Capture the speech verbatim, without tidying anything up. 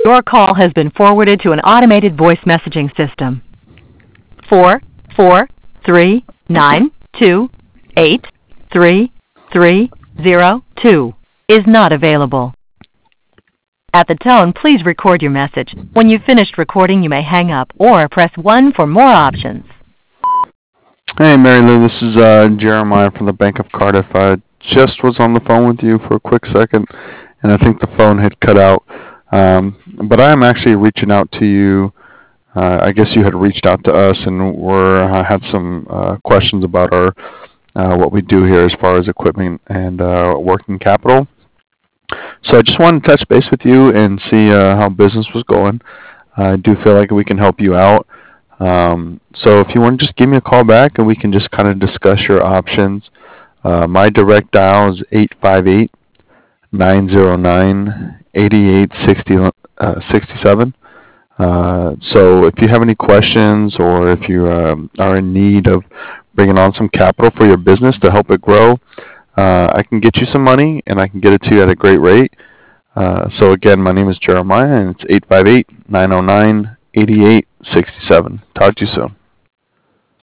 Your call has been forwarded to an automated voice messaging system. Four, four, three, nine, two, eight, three, three, zero, two is not available. At the tone, please record your message. When you've finished recording, you may hang up or press one for more options. Hey, Mary Lou, this is uh, Jeremiah from the Bank of Cardiff. I just was on the phone with you for a quick second, and I think the phone had cut out. Um, but I am actually reaching out to you. Uh, I guess you had reached out to us, and we're uh, had some uh, questions about our uh, what we do here as far as equipment and uh, working capital. So I just wanted to touch base with you and see uh, how business was going. I do feel like we can help you out. Um, so if you want to just give me a call back and we can just kind of discuss your options. Uh, my direct dial is eight five eight, nine zero nine, eight eight six seven. Uh, so if you have any questions or if you um, are in need of bringing on some capital for your business to help it grow, uh, I can get you some money and I can get it to you at a great rate. Uh, so again, my name is Jeremiah and it's eight five eight, nine zero nine, eight eight six seven. Talk to you soon.